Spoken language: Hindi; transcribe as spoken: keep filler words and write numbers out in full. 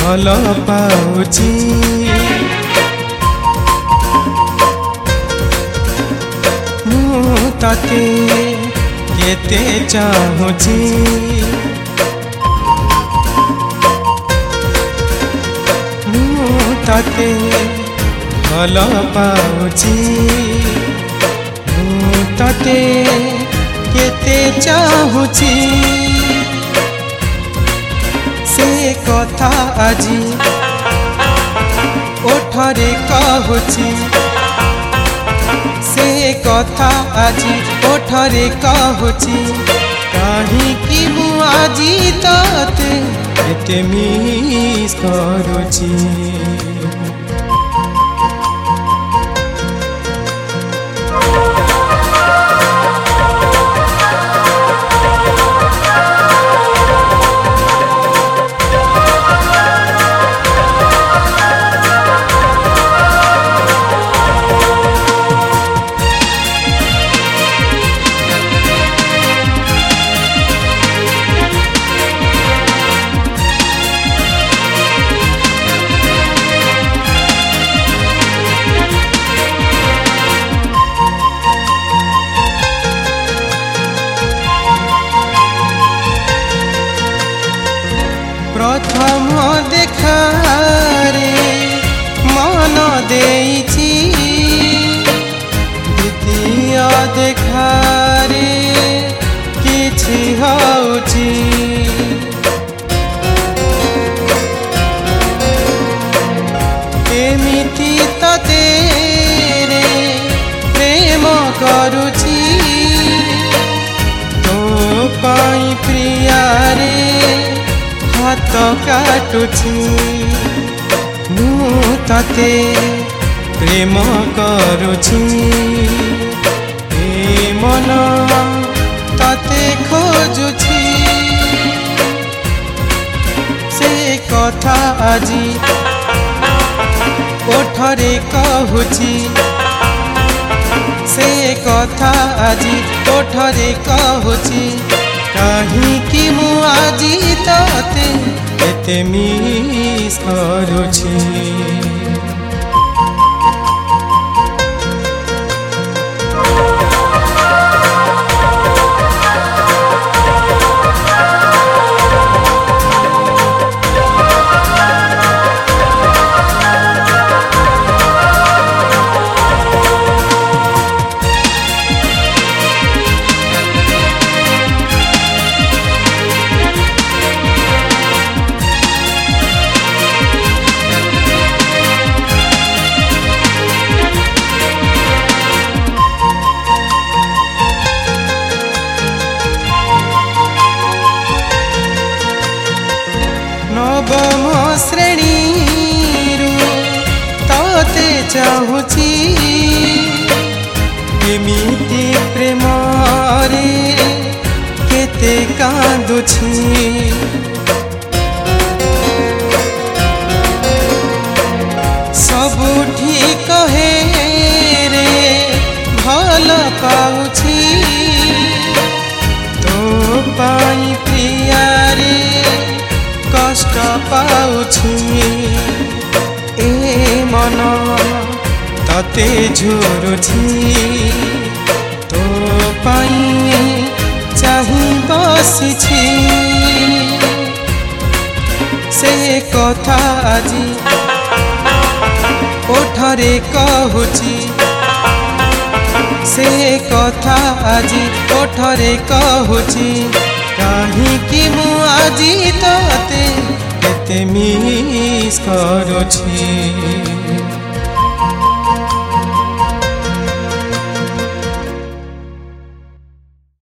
भल पाउची मु तते केते चाहुची मु तते भल पाउची मु तते केते चाहुची से कथा आजी ओठरे कहूची से कथा आजी ओठरे कहूची काहीकि मु आजी तते एते मिस करूची प्रथम देखारे मन देइछि द्वितीय देखारे किछि होउछि एमिति तते रे प्रेम करूछि तो पाई प्रिया रे हाथ काटुछि मु तते प्रेम करूछि ए मन तते खोजुछि से कथा आजी ओठरे कहूछि से कथा आजी ओठरे कहूछि काहीकि मु आजी तते एते मिस करूछि नवम श्रेणी तते चाहुची एमिति प्रेम रे केते कांदुछी सबुठी कहे रे भल पाउछी तो पाई प्रिया रे कष्ट पाउछि ए मन तते झुरुछि तो पाई चाहि बसिछि से कथा आजी ओठरे कहूछि से कथा आजी ओठरे कहूछि काहीकि मु आजी तते एते मिस करूछि।